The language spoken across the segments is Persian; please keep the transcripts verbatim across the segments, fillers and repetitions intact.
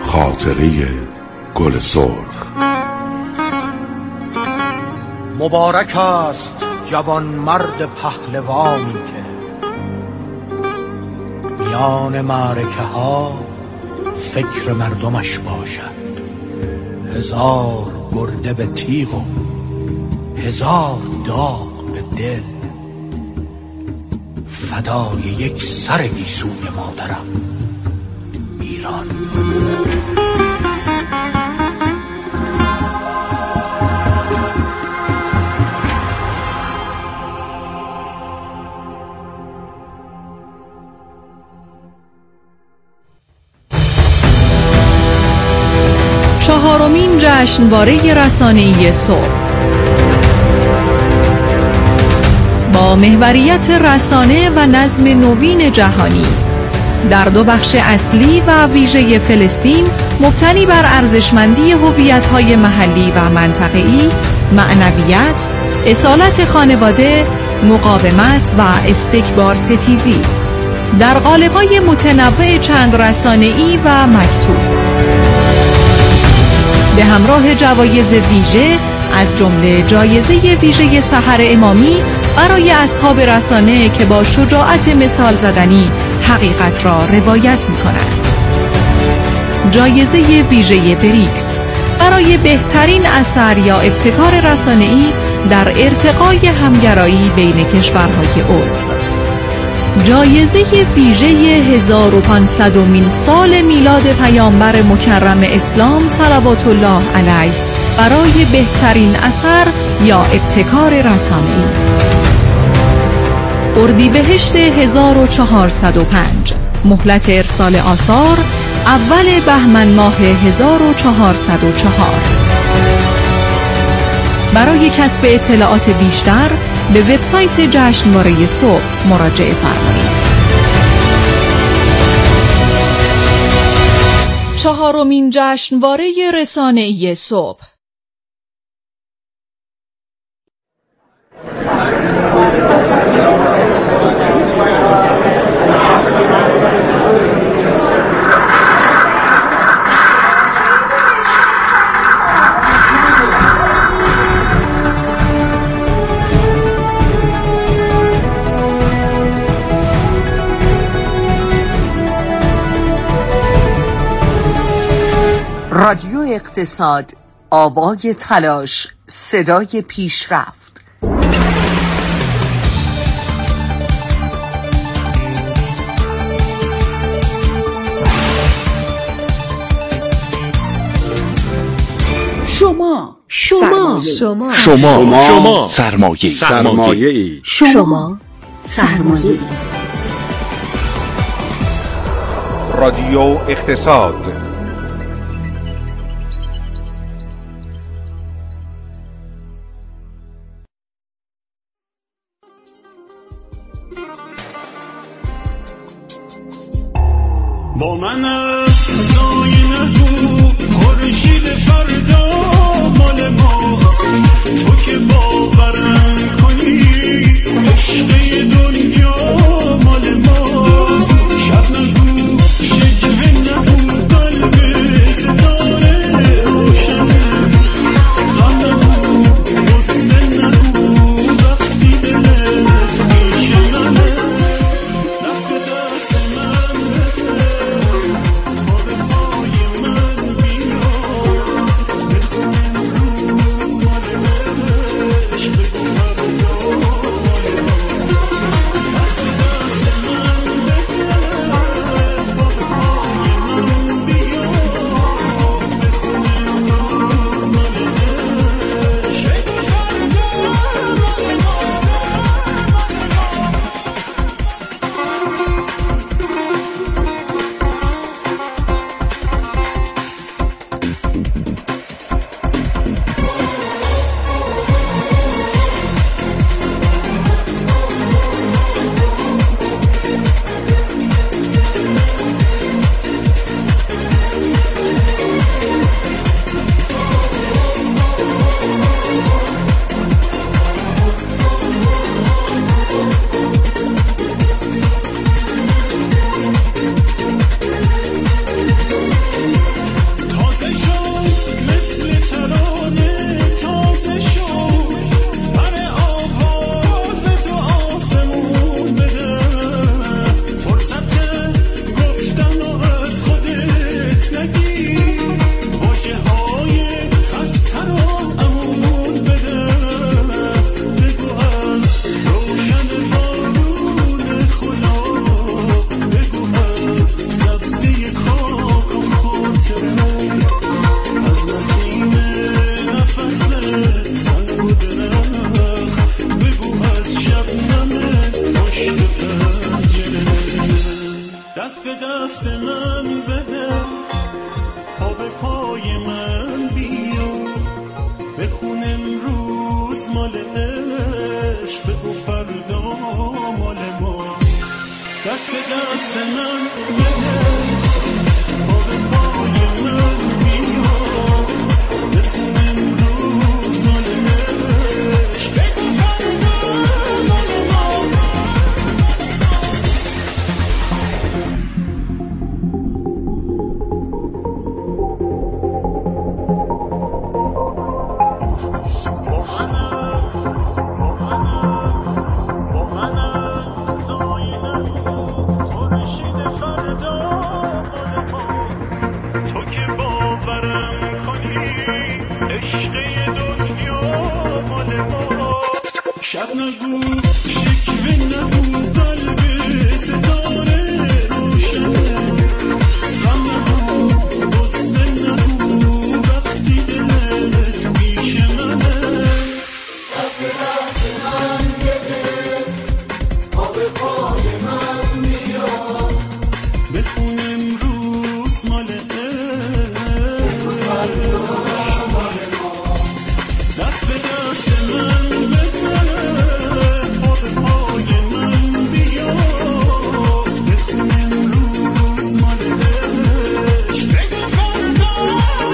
خاطره گل سرخ. مبارک است جوان مرد پهلوانی که میان معرکه ها فکر مردمش باشد. هزار گرده به تیغ و هزار داغ به دل، فدای یک سر گیسوی مادرم ایران. چهارمین جشنواره رسانه‌ای صبح با محوریت رسانه و نظم نوین جهانی در دو بخش اصلی و ویژه فلسطین مبتنی بر ارزشمندی هویت‌های محلی و منطقه‌ای، معنویت، اصالت خانواده، مقاومت و استکبار ستیزی در قالب‌های متنوع چند رسانه‌ای و مکتوب، به همراه جوایز ویژه از جمله جایزه ویژه سحر امامی برای اصحاب رسانه که با شجاعت مثال زدنی حقیقت را روایت می‌کنند. جایزه ویژه بریکس برای بهترین اثر یا ابتکار رسانه‌ای در ارتقای همگرایی بین کشورهای عضو. جایزه ویژه هزار و پانصدمین سال میلاد پیامبر مکرم اسلام صلوات الله علیه برای بهترین اثر یا ابتکار رسانه‌ای. اردیبهشت هزار و چهارصد و پنج، مهلت ارسال آثار اول بهمن ماه هزار و چهارصد و چهار. برای کسب اطلاعات بیشتر به وبسایت جشنواره صبح مراجعه فرمایید. چهارمین جشنواره رسانه‌ای صبح. رادیو اقتصاد، آوای تلاش، صدای پیشرفت. شما شما شما شما شما سرمایه سرمایه شما سرمایه. رادیو اقتصاد. با من زاینه تو خورشید فردا مال ماست، تو که باورم کنی عشق دنیا مال ماست. شب نگو شجره نگو قلب باورم کنی عشق دنیا مال ما. شب نگو شکوه نگو قلب ستاره روشنه، غم نگو غصه نگو وقتی دلت پیش منه. دست به دست من بده آب پای من میاد، بخون امروز مال دست به دست من بده آب پای من بیا، بخون امروز مال عشق، بگو فردا.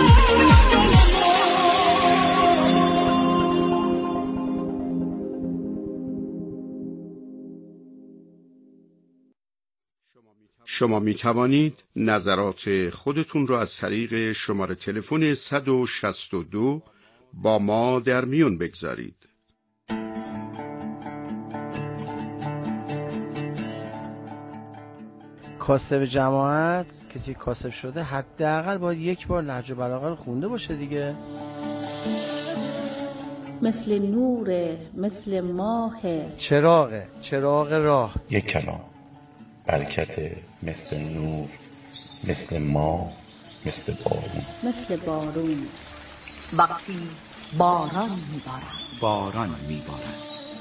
شما می توانید نظرات خودتون را از طریق شماره تلفن صد و شصت و دو با ما در میون بگذارید. کاسب جماعت، کسی کاسب شده حداقل باید یک بار نهج البلاغه رو خونده باشه دیگه. مثل نور، مثل ماه، چراغه، چراغ راه. یک کلام برکت مثل نور، مثل ماه، مثل بارون. مثل بارون وقتی باران میبارد. باران میبارد.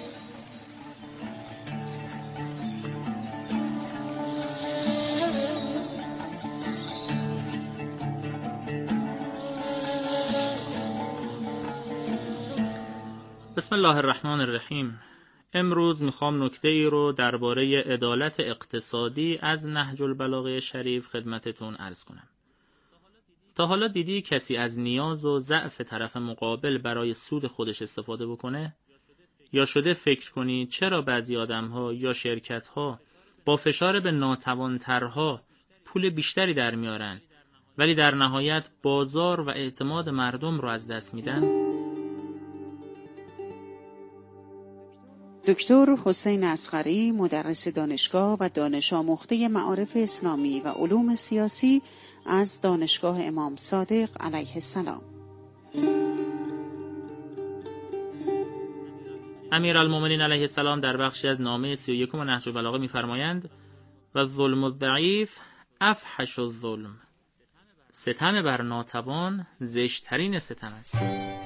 بسم الله الرحمن الرحیم. امروز میخوام نکته ای رو درباره عدالت اقتصادی از نهج البلاغه شریف خدمتتون عرض کنم. تا حالا دیدی کسی از نیاز و ضعف طرف مقابل برای سود خودش استفاده بکنه؟ یا شده فکر کنی چرا بعضی آدم‌ها یا شرکت‌ها با فشار به ناتوان‌ترها پول بیشتری در میارن ولی در نهایت بازار و اعتماد مردم رو از دست میدن؟ دکتر حسین اصغری، مدرس دانشگاه و دانش آموخته معارف اسلامی و علوم سیاسی از دانشگاه امام صادق علیه السلام. امیرالمومنین علیه السلام در بخشی از نامه سی و یکم نهج البلاغه می‌فرمایند و ظلم الضعیف افحش الظلم. ستم بر ناتوان زشت‌ترین ستم است.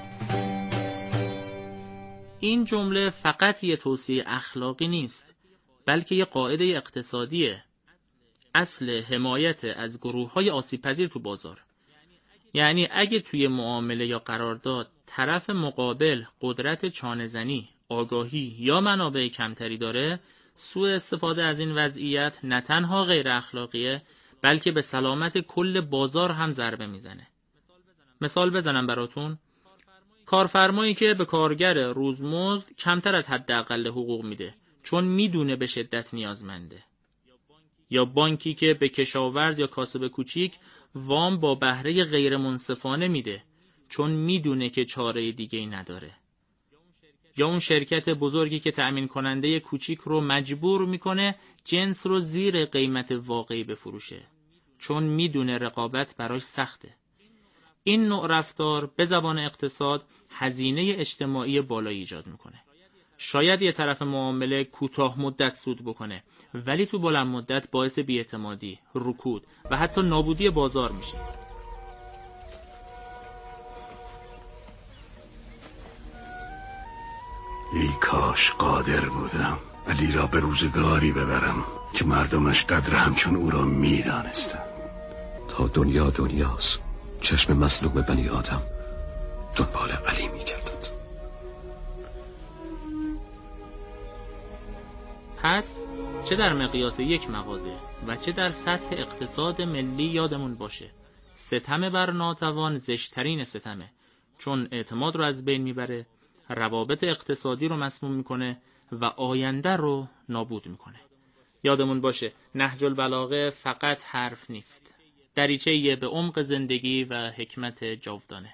این جمله فقط یه توصیه اخلاقی نیست، بلکه یه قاعده اقتصادیه. اصل حمایت از گروه‌های آسیب‌پذیر تو بازار. یعنی اگه توی معامله یا قرارداد طرف مقابل قدرت چانه‌زنی، آگاهی یا منابع کمتری داره، سوء استفاده از این وضعیت نه تنها غیر اخلاقیه، بلکه به سلامت کل بازار هم ضربه میزنه. مثال بزنم براتون. کارفرمایی که به کارگر روزمزد کمتر از حداقل حقوق میده چون میدونه به شدت نیازمنده. یا بانکی که به کشاورز یا کاسب کوچیک وام با بهره غیر منصفانه میده چون میدونه که چاره دیگه‌ای نداره. یا اون شرکت بزرگی که تأمین کننده کوچیک رو مجبور میکنه جنس رو زیر قیمت واقعی بفروشه چون میدونه رقابت براش سخته. این نوع رفتار به زبان اقتصاد هزینه اجتماعی بالایی ایجاد میکنه. شاید یه طرف معامله کوتاه مدت سود بکنه ولی تو بلند مدت باعث بی‌اعتمادی، رکود و حتی نابودی بازار میشه. ای کاش قادر بودم علی را به روزگاری ببرم که مردمش قدر همچون او را میدانستند. تا دنیا دنیاست، چشم مظلوم بنی آدم دنبال علی میگردد. پس چه در مقیاس یک مغازه و چه در سطح اقتصاد ملی یادمون باشه ستم بر ناتوان زشترین ستمه، چون اعتماد رو از بین میبره، روابط اقتصادی رو مسموم میکنه و آینده رو نابود میکنه. یادمون باشه نهج البلاغه فقط حرف نیست، دریچه‌ای به عمق زندگی و حکمت جاودانه.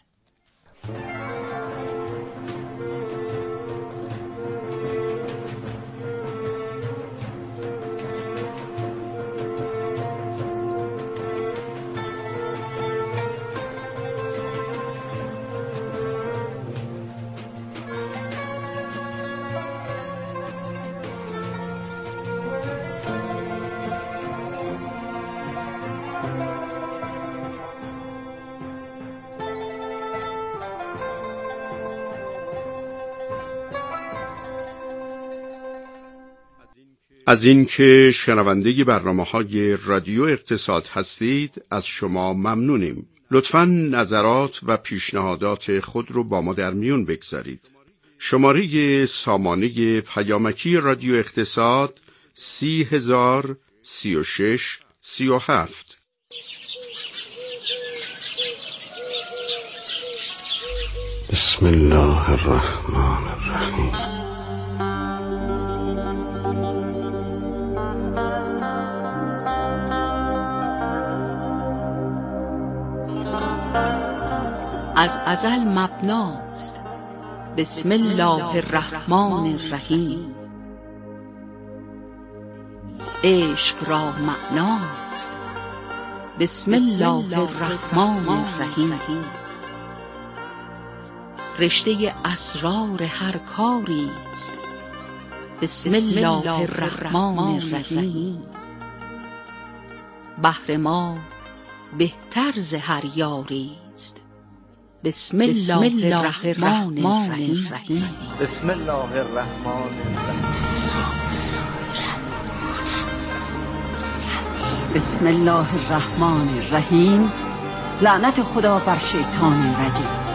از اینکه شنونده برنامه‌های رادیو اقتصاد هستید از شما ممنونیم. لطفاً نظرات و پیشنهادات خود رو با ما در میون بگذارید. شماره سامانه پیامکی رادیو اقتصاد سی هزار سی و شش سی و هفت. بسم الله الرحمن الرحیم. از ازل مبناست بسم الله الرحمن الرحیم. عشق را معناست بسم الله الرحمن الرحیم. رشته اسرار هر کاری است بسم الله الرحمن الرحیم. بهر ما بهتر ز هر یاری است بسم الله الرحمن الرحیم. بسم الله الرحمن الرحیم. بسم الله الرحمن الرحیم. لعنت خدا بر شیطان رجیم.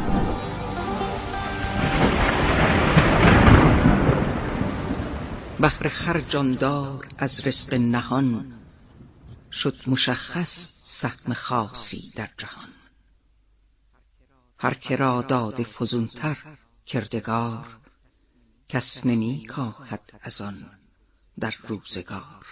بهر خرجاندار از رزق نهان شد مشخص سهم خاصی در جهان. هر که را داد فزونتر کردگار کس نمی کاهد از آن در روزگار.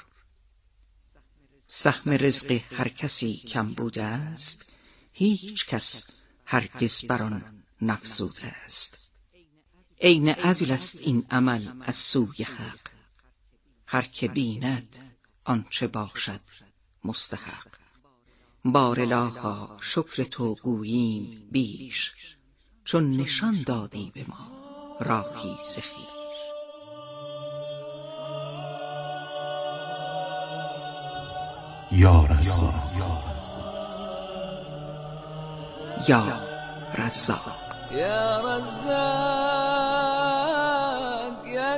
سهم رزق هر کسی کم بوده است هیچ کس هرگز بر آن نفزوده است. عین عدل است این عمل از سوی حق هر که بیند آنچه باشد مستحق. بار الها شکر تو گوییم بیش چون نشان دادی به ما راهی ز خویش. یا رزاق یا رزاق یا رزاق یا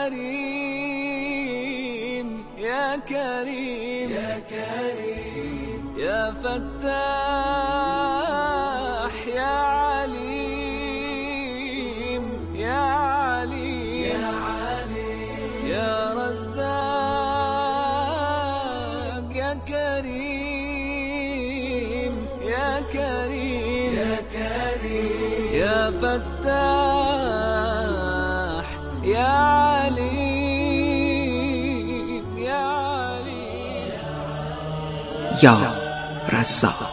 کریم یا کریم یا کریم یا فتاح یا علیم یا علیم یا علیم یا رزاق یا کریم یا کریم یا کریم یا فتاح یا علیم یا علیم یا رزاق.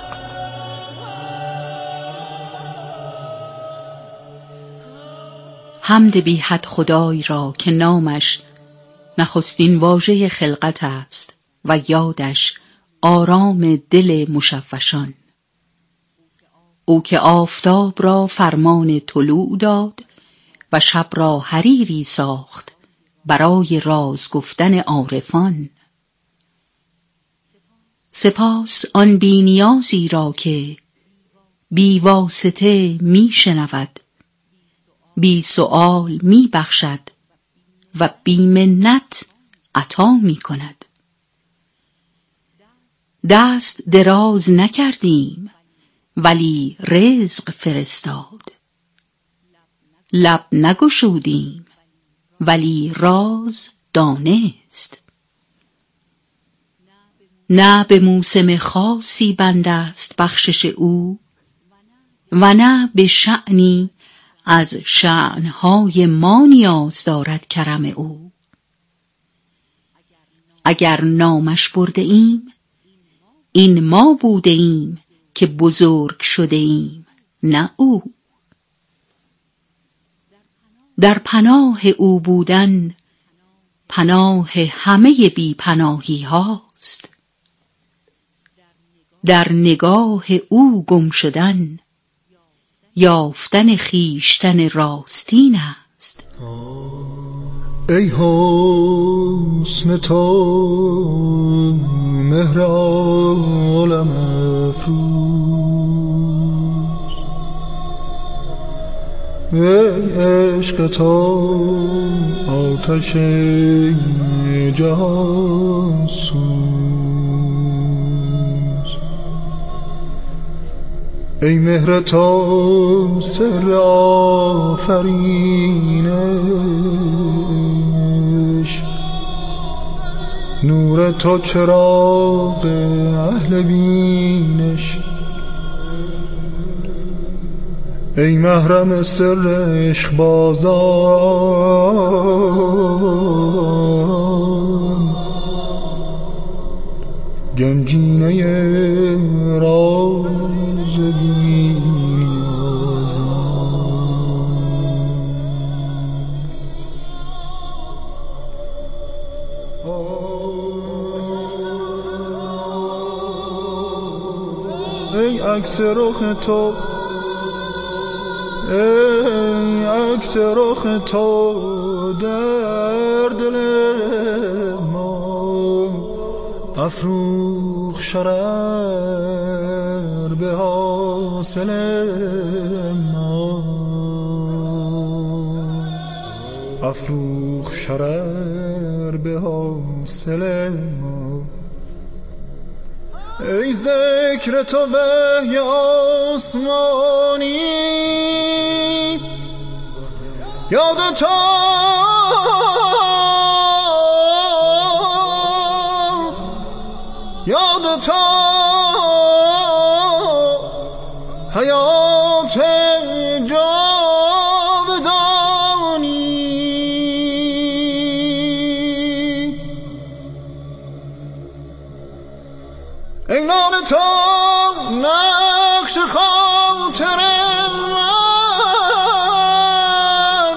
حمد بی حد خدای را که نامش نخستین واژه خلقت است و یادش آرام دل مشوشان. او که آفتاب را فرمان طلوع داد و شب را حریری ساخت برای راز گفتن عارفان. سپاس آن بی نیازی را که بی واسطه می شنود، بی سؤال می بخشد و بی منت عطا می کند. دست دراز نکردیم ولی رزق فرستاد، لب نگشودیم ولی راز دانست. نه به موسم خاصی بند است بخشش او و نه به شأنی از شأنهای ما نیاز دارد کرم او. اگر نامش برده ایم این ما بوده ایم که بزرگ شده ایم نه او. در پناه او بودن پناه همه بی پناهی هاست، در نگاه او گم شدن یافتن خیشتن راستین است. ای حسن تو مهر عالم افروز، ای عشق تو آتش جهان سوز. ای مهر تو سر آفرینش، نور تو چراغ اهل بینش. ای محرم سر عشق بازان، گنجینه راز بی نیازان. ای عکس رخ تو، ای عکس رخ تو در دل ما، افروخ شرر به حاصل ما، افروخ شرر به حاصل ما. ای ذکر تو وحی آسمانی، یاد تو یاد تو حیات جاودانی. ای نام تو نقش خاطر من،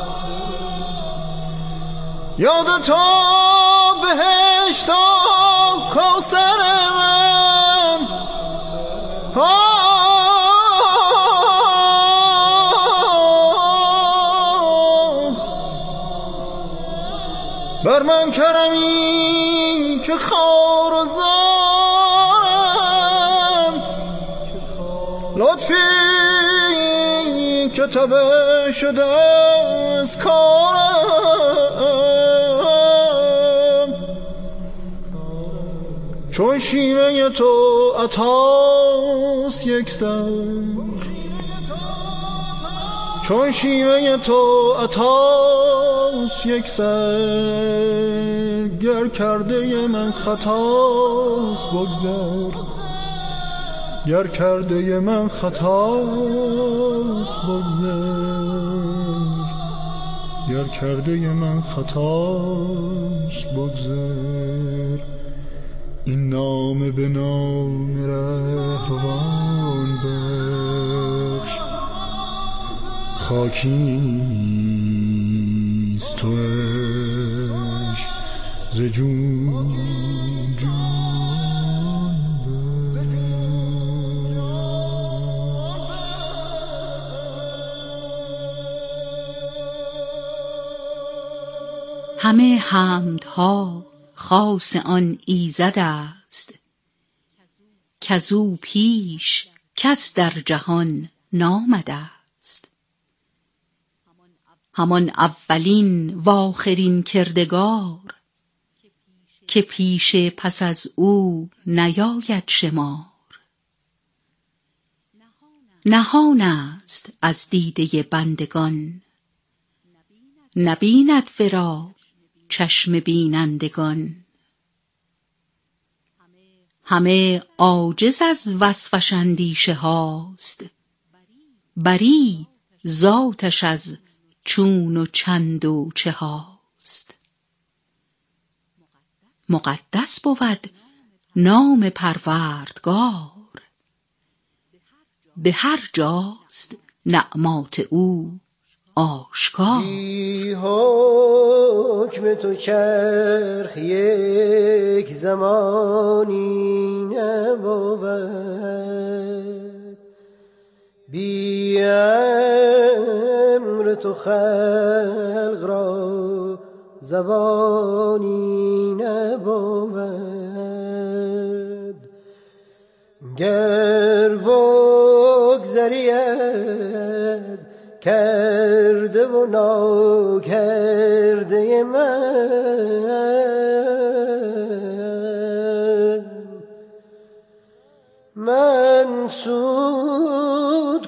یاد تو بهشت و کوثر من. بر من کرمی که خار و زارم، لطفی که تبه شده از کارم. چون شیوه تو عطاست یک سر، چون شیوه تو عطاست یک سر. گر کرده من خطاست بگذر، گر کرده من خطاست بگذر، گر کرده من خطاست بگذر. این نام به نام رهروان بخش، خاکیست توش ز جون جون همه حمدها خاص آن ایزد است، کزو پیش کس در جهان نامده است. همان اولین و آخرین کردگار، که پیش پس از او نیاید شمار. نهان است از دیده بندگان، نبیند ورا چشم بینندگان. همه عاجز از وصفش اندیشه هاست، بری ذاتش از چون و چند و چه هاست. مقدس بود نام پروردگار، به هر جاست نعمات او آشکار. بی حکم تو چرخ یک زمانی نبود، بی امر تو خلق را زبانی نبود. گر بگذری از کرده و ناکرده من منسود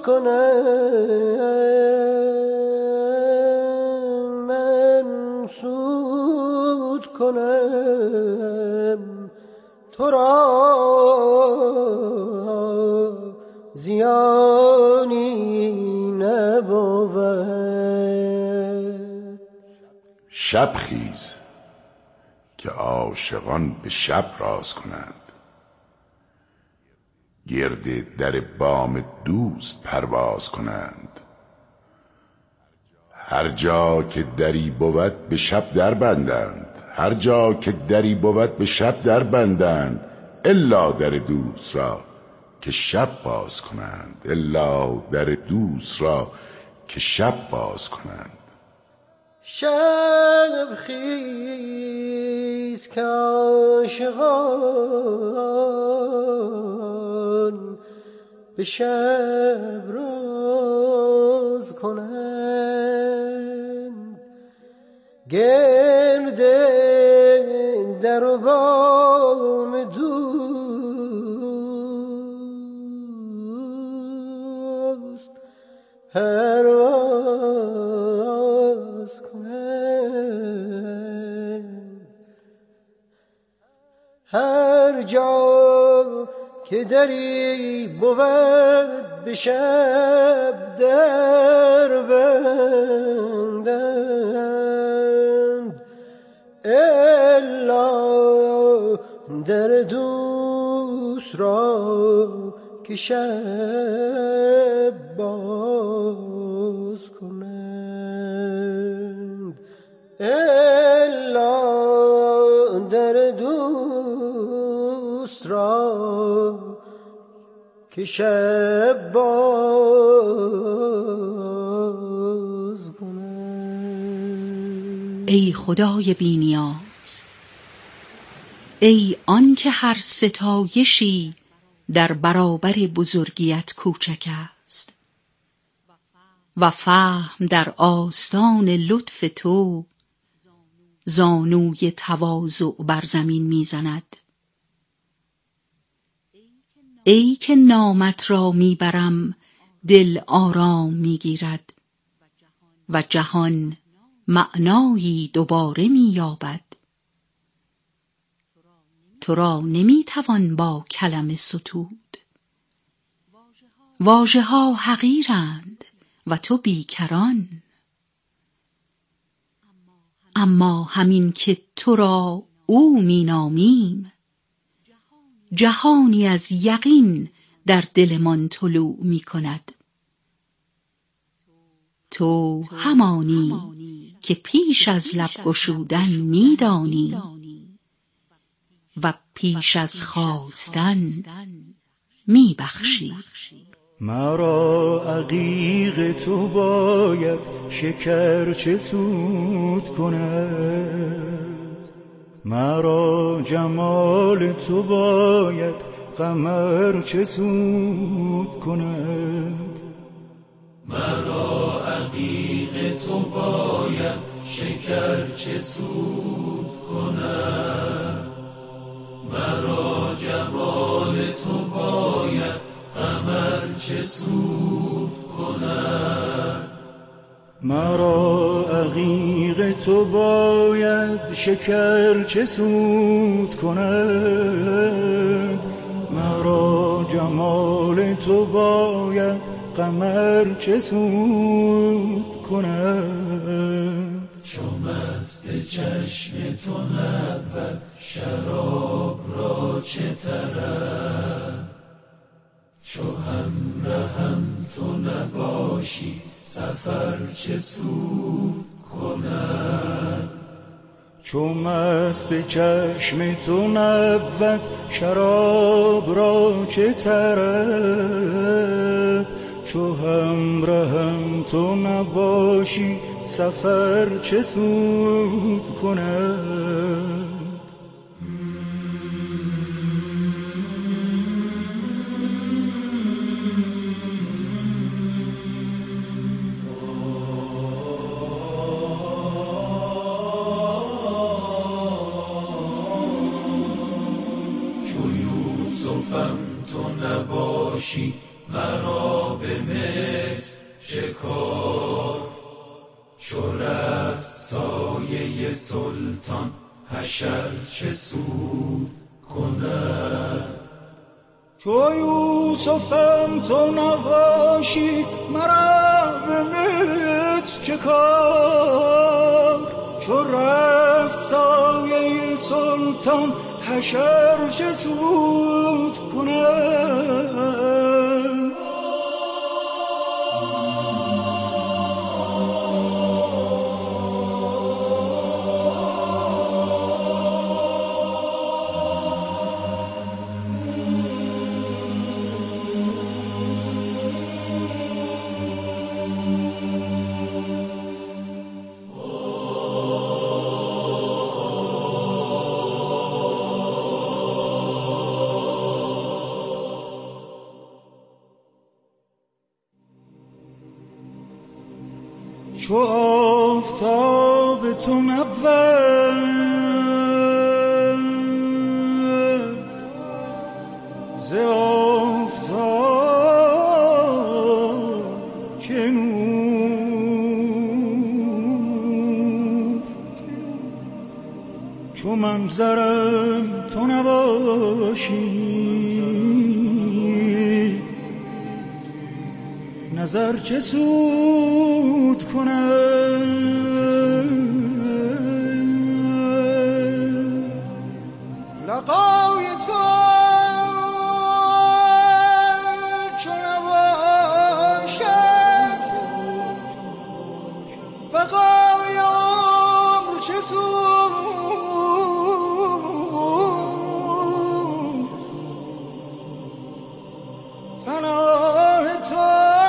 کنم منسود کنم تو را زیانی نبود. شب خیز که عاشقان به شب راز کنند، گرد در بام دوست پرواز کنند. هر جا که دری بود به شب در بندند، هر جا که دری بود به شب در بندند، الا در دوست را که شب باز کنند، الا در دوست را که شب باز کنند. شب خیز که عاشقان به شب راز کنند، گرد در و بام دوست پرواز کنند. هر جا که دری بود به شب در بندند، الا در دوست را که شب باز کنند، الا در دوست را که شب باز کنند. ای خدای بی‌نیاز، ای آن که هر ستایشی در برابر بزرگیت کوچک است و فهم در آستان لطف تو زانوی تواضع بر زمین میزند. ای که نامت را میبرم دل آرام میگیرد و جهان معنایی دوباره مییابد. تو را نمیتوان با کلمه ستود، واژه ها حقیرند و تو بیکران. اما همین که تو را او مینامیم، جهانی از یقین در دلمان طلوع می کند. تو همانی که پیش از لب گشودن می دانی و پیش از خواستن می بخشی. مرا عقیق تو باید شکر چه سود کند، مرا جمال تو باید قمر چه سود کند. مرا عقیق تو باید شکر چه سود کند، مرا جمال تو باید قمر چه سود کند. مرا عقیق تو باید شکر چه سود کند، مرا جمال تو باید قمر چه سود کند. چو مست چشم تو نبود شراب را چه طرب، چو همراهم تو نباشی سفر چه سود کند. چو مست چشم تو نبود شراب را چه طرب، چو همراهم تو نباشی سفر چه سود کند. باشی مرا به مصر شکار. چو رفت سایه سلطان حشر چه سود کند؟ چو یوسفم تو نباشی مرا به مصر چه کار؟ چو رفت سایه سلطان حشر چه سود کند؟ چو آفتاب تو نبود ز آفتاب که نور، چو منظرم تو نباشی نظر چه سود کند؟ لقای تو چو نباشد بقای عمر چه سود؟ پناه تو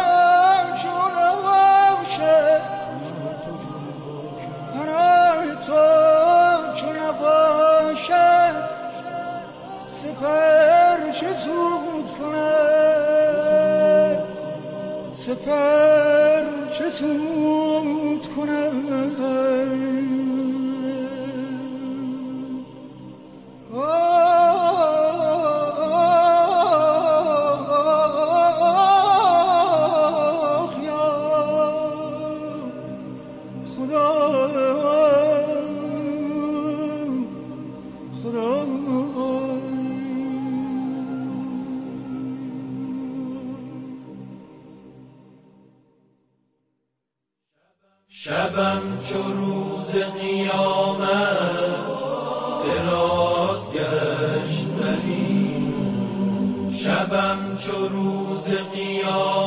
سپر چه سود کند؟ سپر چه سود کند؟ آه یا خدا خدا شبم چو روز قیامت دراز گشت ولی شبم چو روز قیامت